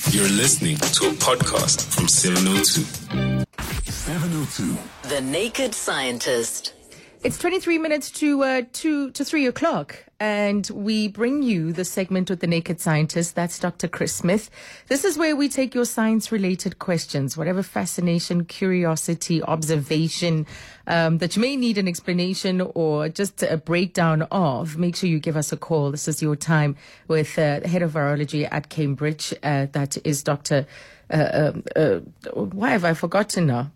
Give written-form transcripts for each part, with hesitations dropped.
You're listening to a podcast from 702. 702. The Naked Scientist. It's 23 minutes to 3 o'clock, and we bring you the segment with the Naked Scientist. That's Dr. Chris Smith. This is where we take your science-related questions, whatever fascination, curiosity, observation that you may need an explanation or just a breakdown of. Make sure you give us a call. This is your time with the head of virology at Cambridge. That is Dr. Why have I forgotten now?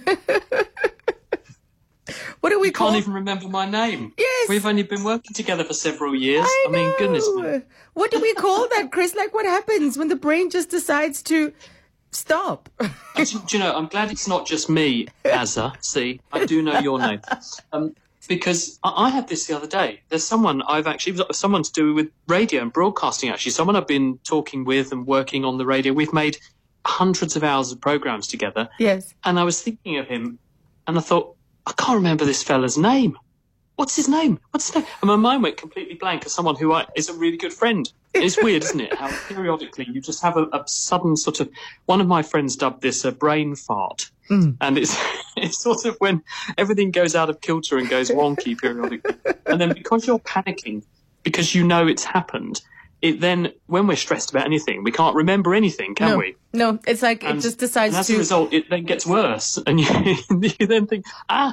What do we call? I can't even remember my name. Yes. We've only been working together for several years. I mean, goodness me. What do we call that, Chris? Like, what happens when the brain just decides to stop? Do you know, I'm glad it's not just me, Azza. See, I do know your name. Because I had this the other day. There's someone someone to do with radio and broadcasting, actually. Someone I've been talking with and working on the radio. We've made hundreds of hours of programs together. Yes. And I was thinking of him, and I thought, I can't remember this fella's name. What's his name? And my mind went completely blank as someone who is a really good friend. It's weird, isn't it? How periodically you just have a sudden sort of... One of my friends dubbed this a brain fart. And it's sort of when everything goes out of kilter and goes wonky periodically. And then because you're panicking, because you know it's happened, then when we're stressed about anything, we can't remember anything, can we? No, it's like it just decides to... And as a result, it then gets worse. And you then think,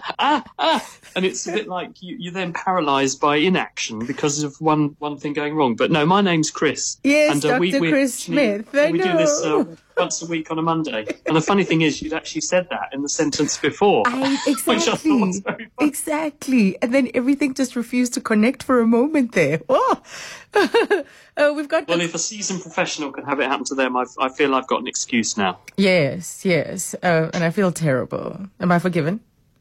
and it's a bit like you're then paralysed by inaction because of one thing going wrong. But no, my name's Chris. Yes, and, Dr. Chris Smith. We do this once a week on a Monday. And the funny thing is, you'd actually said that in the sentence before. Exactly. Which I thought was very funny. Exactly. And then everything just refused to connect for a moment there. Oh. We've got... Well, if a seasoned professional can have it happen to them, I feel I've got an excuse now. Yes. And I feel terrible. Am I forgiven?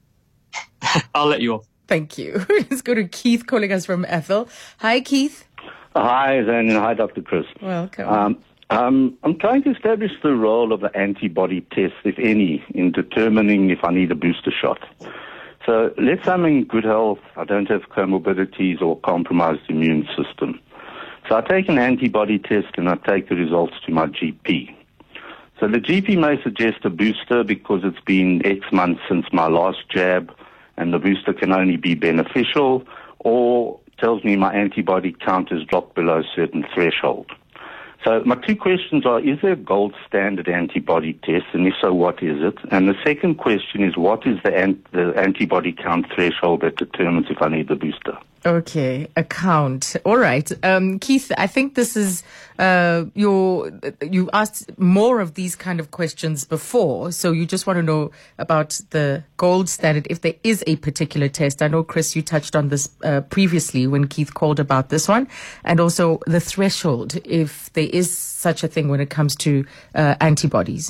I'll let you off. Thank you. Let's go to Keith calling us from Ethel. Hi, Keith. Hi, Zane, and hi, Dr. Chris. Welcome. I'm trying to establish the role of the antibody test, if any, in determining if I need a booster shot. So let's say I'm in good health, I don't have comorbidities or compromised immune system. So I take an antibody test and I take the results to my GP. So the GP may suggest a booster because it's been X months since my last jab and the booster can only be beneficial, or tells me my antibody count has dropped below a certain threshold. So my two questions are, is there a gold standard antibody test, and if so, what is it? And the second question is, what is the antibody count threshold that determines if I need the booster? Okay, a count. All right. Keith, I think this is you asked more of these kind of questions before, so you just want to know about the gold standard, if there is a particular test. I know, Chris, you touched on this previously when Keith called about this one, and also the threshold, if there is such a thing when it comes to antibodies.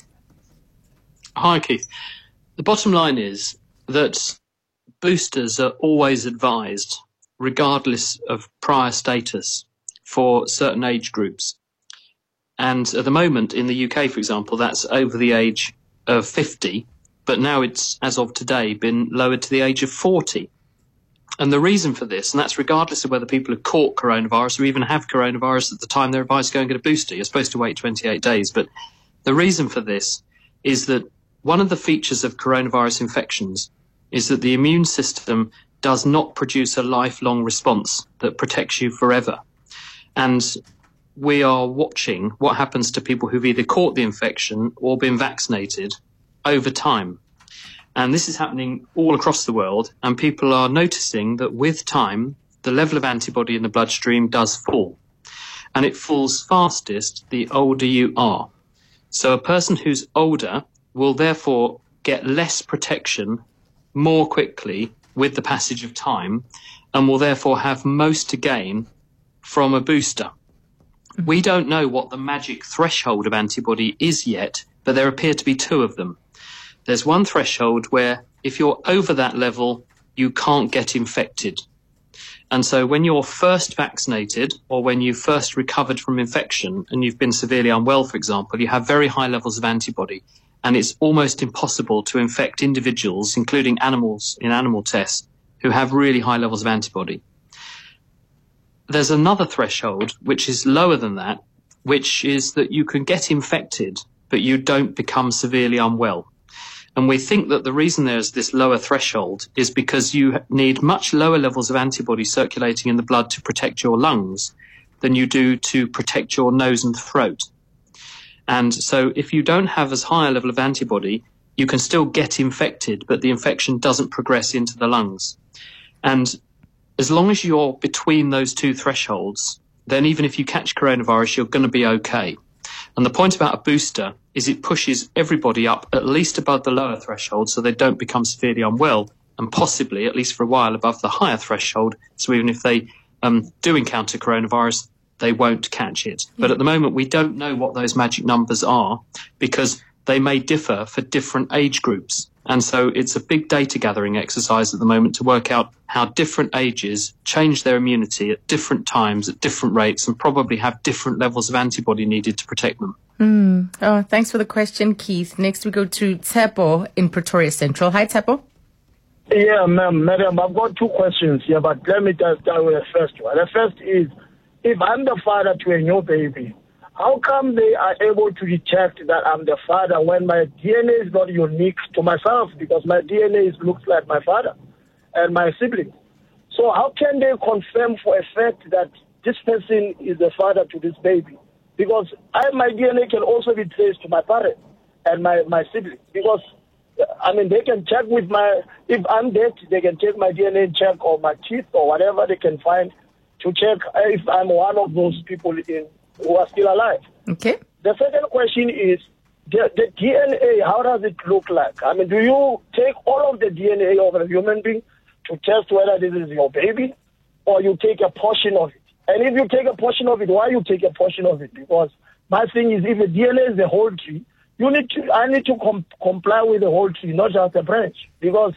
Hi, Keith. The bottom line is that boosters are always advised, regardless of prior status, for certain age groups. And at the moment in the UK, for example, that's over the age of 50, but now it's, as of today, been lowered to the age of 40. And the reason for this, and that's regardless of whether people have caught coronavirus or even have coronavirus at the time they're advised to go and get a booster. You're supposed to wait 28 days. But the reason for this is that one of the features of coronavirus infections is that the immune system does not produce a lifelong response that protects you forever. And we are watching what happens to people who've either caught the infection or been vaccinated over time. And this is happening all across the world, and people are noticing that with time, the level of antibody in the bloodstream does fall. And it falls fastest the older you are. So a person who's older will therefore get less protection more quickly with the passage of time, and will therefore have most to gain from a booster. We don't know what the magic threshold of antibody is yet, but there appear to be two of them. There's one threshold where if you're over that level, you can't get infected. And so when you're first vaccinated, or when you've first recovered from infection and you've been severely unwell, for example, you have very high levels of antibody. And it's almost impossible to infect individuals, including animals in animal tests, who have really high levels of antibody. There's another threshold, which is lower than that, which is that you can get infected, but you don't become severely unwell. And we think that the reason there's this lower threshold is because you need much lower levels of antibody circulating in the blood to protect your lungs than you do to protect your nose and throat. And so if you don't have as high a level of antibody, you can still get infected, but the infection doesn't progress into the lungs. And as long as you're between those two thresholds, then even if you catch coronavirus, you're going to be okay. And the point about a booster is it pushes everybody up at least above the lower threshold so they don't become severely unwell, and possibly, at least for a while, above the higher threshold. So even if they do encounter coronavirus, they won't catch it. But at the moment, we don't know what those magic numbers are because they may differ for different age groups. And so it's a big data gathering exercise at the moment to work out how different ages change their immunity at different times, at different rates, and probably have different levels of antibody needed to protect them. Oh, thanks for the question, Keith. Next we go to Tsepo in Pretoria Central. Hi, Tsepo. Yeah, madam, I've got two questions here, but let me just start with the first one. The first is, if I'm the father to a new baby, how come they are able to detect that I'm the father when my DNA is not unique to myself, because my DNA looks like my father and my siblings? So how can they confirm for a fact that this person is the father to this baby? Because my DNA can also be traced to my parents and my siblings. Because, they can check with if I'm dead, they can take my DNA and check, or my teeth or whatever they can find to check if I'm one of those people who are still alive. Okay. The second question is, the DNA, how does it look like? Do you take all of the DNA of a human being to test whether this is your baby, or you take a portion of it? And if you take a portion of it, why you take a portion of it? Because my thing is, if the DNA is the whole tree, I need to comply with the whole tree, not just a branch. Because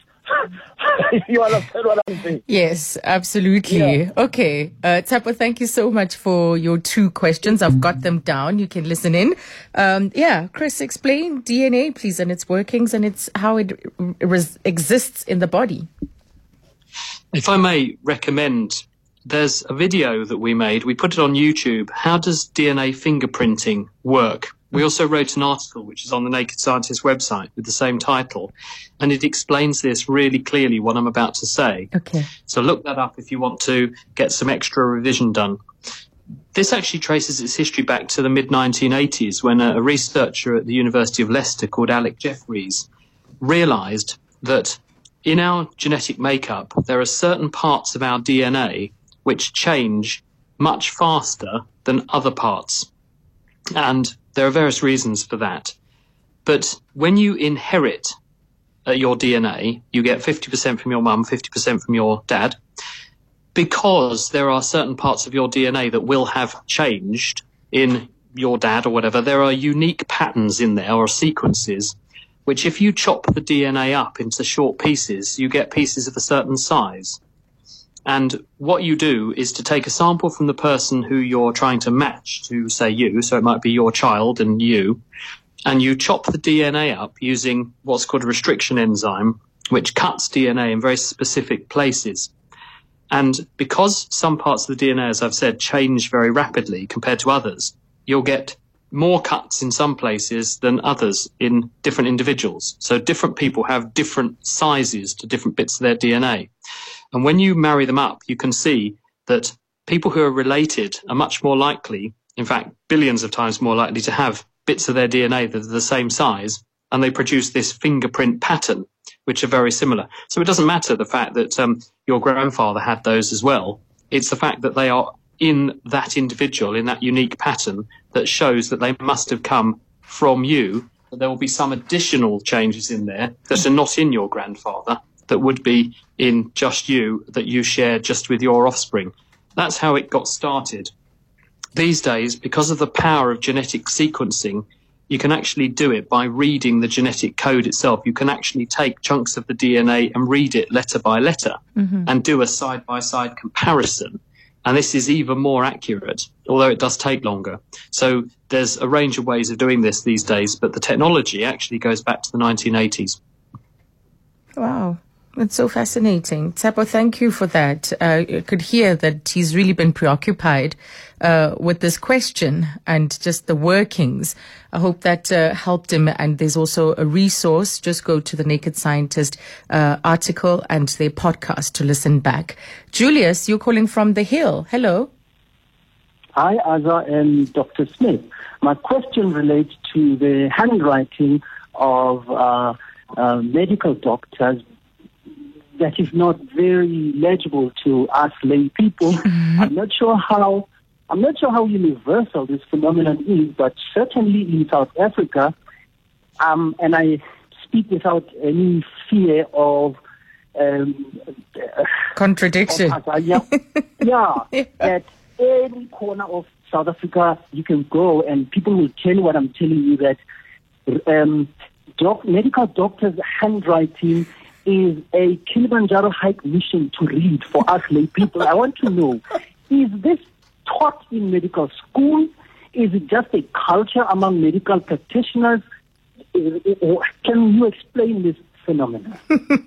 you understand what I'm saying? Yes, absolutely. Yeah. Okay. Tsepo, thank you so much for your two questions. I've got them down. You can listen in. Chris, explain DNA, please, and its workings and how it exists in the body. If I may recommend, there's a video that we made. We put it on YouTube. How does DNA fingerprinting work? We also wrote an article which is on the Naked Scientist website with the same title, and it explains this really clearly, what I'm about to say. Okay. So look that up if you want to get some extra revision done. This actually traces its history back to the mid-1980s when a researcher at the University of Leicester called Alec Jeffreys realised that in our genetic makeup there are certain parts of our DNA which change much faster than other parts. And there are various reasons for that. But when you inherit your DNA, you get 50% from your mum, 50% from your dad. Because there are certain parts of your DNA that will have changed in your dad or whatever, there are unique patterns in there or sequences, which if you chop the DNA up into short pieces, you get pieces of a certain size. And what you do is to take a sample from the person who you're trying to match to, say, you, so it might be your child and you chop the DNA up using what's called a restriction enzyme, which cuts DNA in very specific places. And because some parts of the DNA, as I've said, change very rapidly compared to others, you'll get more cuts in some places than others in different individuals. So different people have different sizes to different bits of their DNA. And when you marry them up, you can see that people who are related are much more likely, in fact, billions of times more likely to have bits of their DNA that are the same size, and they produce this fingerprint pattern, which are very similar. So it doesn't matter the fact that your grandfather had those as well. It's the fact that they are in that individual, in that unique pattern, that shows that they must have come from you. But there will be some additional changes in there that are not in your grandfather, that would be in just you, that you share just with your offspring. That's how it got started. These days, because of the power of genetic sequencing, you can actually do it by reading the genetic code itself. You can actually take chunks of the DNA and read it letter by letter and do a side-by-side comparison. And this is even more accurate, although it does take longer. So there's a range of ways of doing this these days, but the technology actually goes back to the 1980s. Wow. That's so fascinating. Tsepo, thank you for that. You could hear that he's really been preoccupied with this question and just the workings. I hope that helped him. And there's also a resource. Just go to the Naked Scientist article and their podcast to listen back. Julius, you're calling from The Hill. Hello. Hi, Azza and Dr. Smith. My question relates to the handwriting of medical doctors that is not very legible to us lay people. Mm-hmm. I'm not sure how universal this phenomenon is, but certainly in South Africa, and I speak without any fear of contradiction. At any corner of South Africa you can go, and people will tell you what I'm telling you, that medical doctors' handwriting is a Kilimanjaro hike mission to read for us lay people. I want to know, is this taught in medical school? Is it just a culture among medical practitioners? Or can you explain this phenomenon?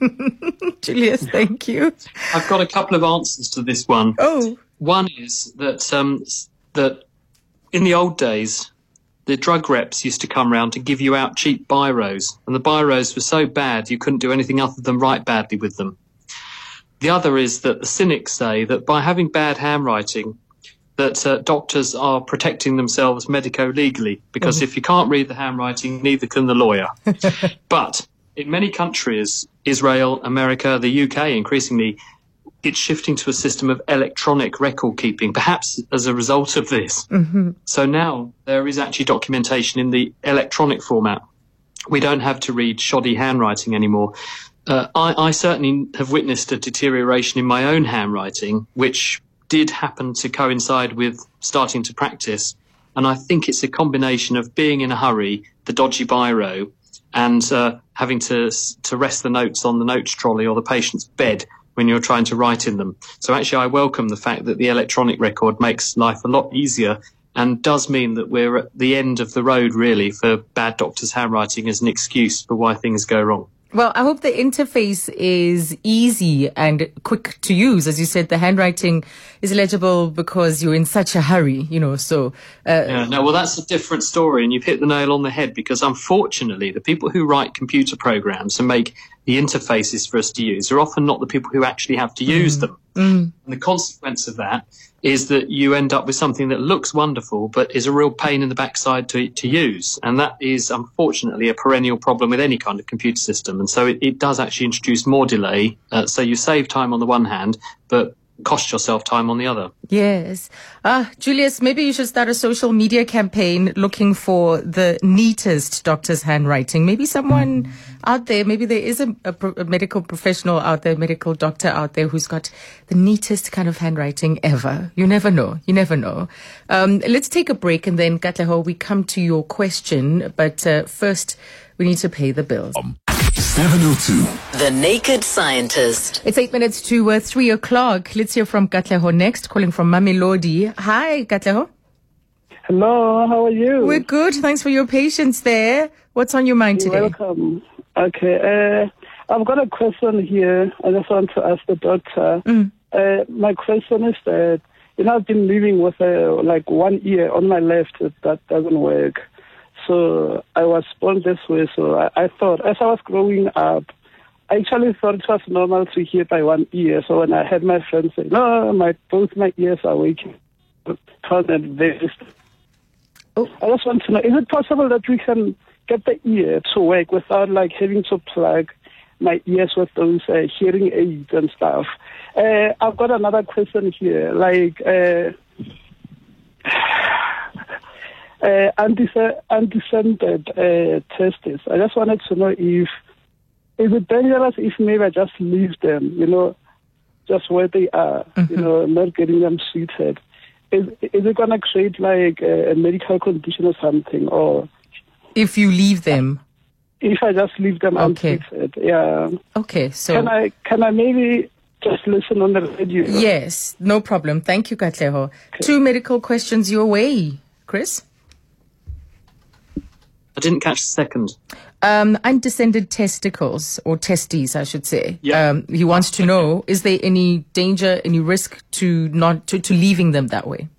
Julius, thank you. I've got a couple of answers to this one. Oh. One is that that in the old days, the drug reps used to come round to give you out cheap biros, and the biros were so bad you couldn't do anything other than write badly with them. The other is that the cynics say that by having bad handwriting, that doctors are protecting themselves medico-legally, because if you can't read the handwriting, neither can the lawyer. But in many countries, Israel, America, the UK, increasingly, it's shifting to a system of electronic record keeping, perhaps as a result of this. Mm-hmm. So now there is actually documentation in the electronic format. We don't have to read shoddy handwriting anymore. I certainly have witnessed a deterioration in my own handwriting, which did happen to coincide with starting to practice. And I think it's a combination of being in a hurry, the dodgy biro, and having to rest the notes on the notes trolley or the patient's bed when you're trying to write in them. So actually I welcome the fact that the electronic record makes life a lot easier and does mean that we're at the end of the road, really, for bad doctors' handwriting as an excuse for why things go wrong. Well, I hope the interface is easy and quick to use. As you said, the handwriting is legible because you're in such a hurry, so... well, that's a different story, and you've hit the nail on the head, because unfortunately, the people who write computer programs and make the interfaces for us to use are often not the people who actually have to use them. Mm. And the consequence of that is that you end up with something that looks wonderful but is a real pain in the backside to use. And that is, unfortunately, a perennial problem with any kind of computer system. And so it does actually introduce more delay. So you save time on the one hand, but cost yourself time on the other. Yes. Julius, maybe you should start a social media campaign looking for the neatest doctor's handwriting. Maybe someone out there, maybe there is a medical professional out there, medical doctor out there who's got the neatest kind of handwriting ever. You never know. Let's take a break, and then, Katleho, we come to your question. But first, we need to pay the bills. 702. The Naked Scientist. It's 8 minutes to 3 o'clock. Let's hear from Katleho next, calling from Mamelodi. Hi, Katleho. Hello, how are you? We're good. Thanks for your patience there. What's on your mind today? You're welcome. Okay, I've got a question here. I just want to ask the doctor. My question is that, I've been living with 1 ear on my left that doesn't work. So I was born this way. So I thought, as I was growing up, I actually thought it was normal to hear by one ear. So when I had my friends say, no, both my ears are waking, I just want to know, is it possible that we can get the ear to work without having to plug my ears with those hearing aids and stuff? I've got another question here, undescended testes. I just wanted to know is it dangerous if maybe I just leave them, just where they are, not getting them treated? Is it going to create a medical condition or something? Or if you leave them? If I just leave them untreated, yeah. Okay, so... Can I maybe just listen on the radio? Yes, no problem. Thank you, Katleho. Okay. 2 medical questions your way. Chris? I didn't catch the second. Undescended testicles, or testes, I should say. Yeah. He wants to know, is there any danger, any risk to leaving them that way?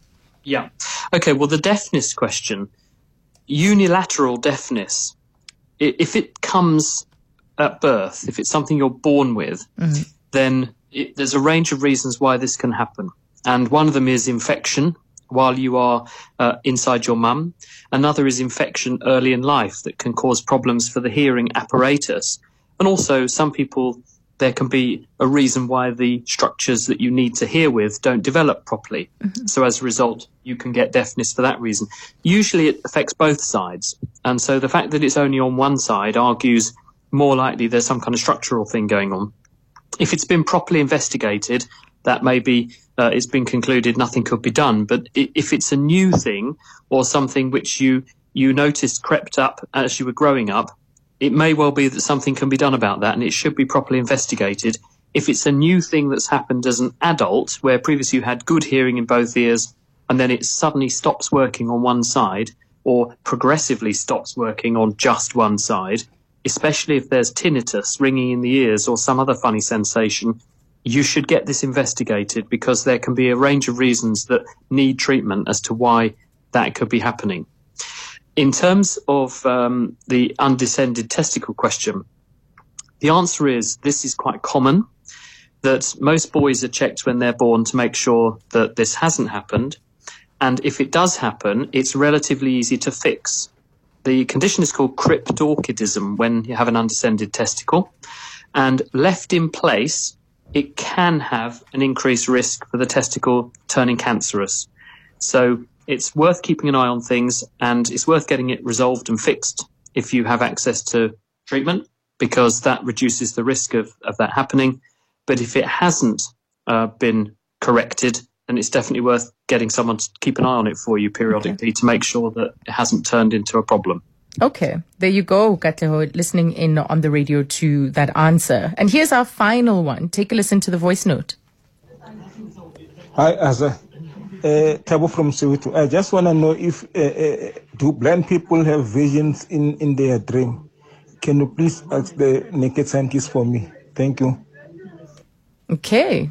Yeah. Okay, well, the deafness question, unilateral deafness, if it comes at birth, if it's something you're born with, then there's a range of reasons why this can happen. And one of them is infection while you are inside your mum. Another is infection early in life that can cause problems for the hearing apparatus. And also, some people, there can be a reason why the structures that you need to hear with don't develop properly. So as a result, you can get deafness for that reason. Usually it affects both sides. And so the fact that it's only on one side argues more likely there's some kind of structural thing going on. If it's been properly investigated, that maybe it's been concluded nothing could be done. But if it's a new thing or something which you noticed crept up as you were growing up, it may well be that something can be done about that, and it should be properly investigated. If it's a new thing that's happened as an adult, where previously you had good hearing in both ears, and then it suddenly stops working on one side, or progressively stops working on just one side, especially if there's tinnitus, ringing in the ears, or some other funny sensation, you should get this investigated, because there can be a range of reasons that need treatment as to why that could be happening. In terms of the undescended testicle question, the answer is this is quite common, that most boys are checked when they're born to make sure that this hasn't happened. And if it does happen, it's relatively easy to fix. The condition is called cryptorchidism, when you have an undescended testicle. And left in place, it can have an increased risk for the testicle turning cancerous. So it's worth keeping an eye on things, and it's worth getting it resolved and fixed if you have access to treatment, because that reduces the risk of that happening. But if it hasn't been corrected, then it's definitely worth getting someone to keep an eye on it for you periodically to make sure that it hasn't turned into a problem. Okay, there you go, Katleho, listening in on the radio to that answer. And here's our final one. Take a listen to the voice note. Hi, Azza. Tabo from Soweto. I just want to know if do blind people have visions in their dream? Can you please ask the naked scientist for me? Thank you. Okay.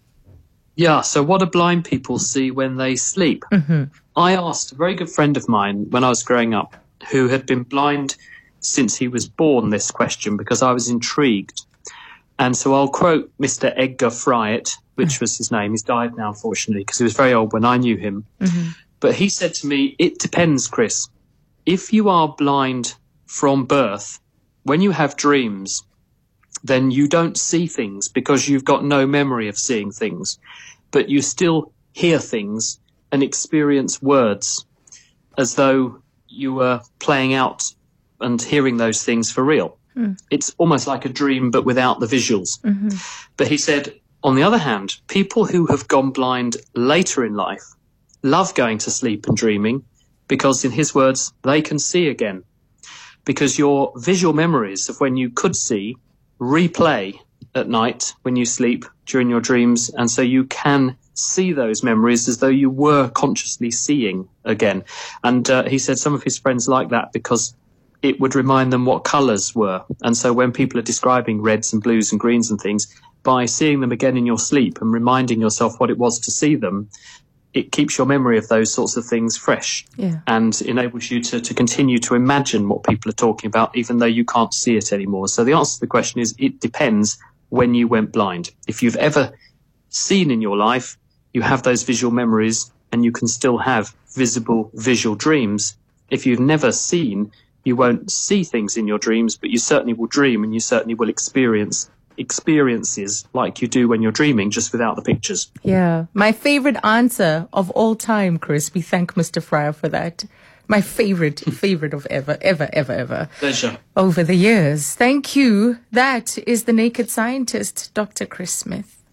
Yeah, so what do blind people see when they sleep? I asked a very good friend of mine when I was growing up, who had been blind since he was born, this question, because I was intrigued. And so I'll quote Mr. Edgar Fryatt, which was his name. He's died now, unfortunately, because he was very old when I knew him. But he said to me, it depends, Chris. If you are blind from birth, when you have dreams, then you don't see things because you've got no memory of seeing things. But you still hear things and experience words as though you were playing out and hearing those things for real. It's almost like a dream, but without the visuals. But he said, on the other hand, people who have gone blind later in life love going to sleep and dreaming because, in his words, they can see again. Because your visual memories of when you could see replay at night when you sleep during your dreams, and so you can see those memories as though you were consciously seeing again. And he said some of his friends like that because it would remind them what colours were. And so when people are describing reds and blues and greens and things, by seeing them again in your sleep and reminding yourself what it was to see them, it keeps your memory of those sorts of things fresh and enables you to continue to imagine what people are talking about, even though you can't see it anymore. So the answer to the question is it depends when you went blind. If you've ever seen in your life, you have those visual memories and you can still have visible visual dreams. If you've never seen, you won't see things in your dreams, but you certainly will dream and you certainly will experience experiences like you do when you're dreaming, just without the pictures. Yeah. My favorite answer of all time, Chris. We thank Mr. Fryer for that. My favorite of ever. Pleasure. Over the years. Thank you. That is the Naked Scientist, Dr. Chris Smith.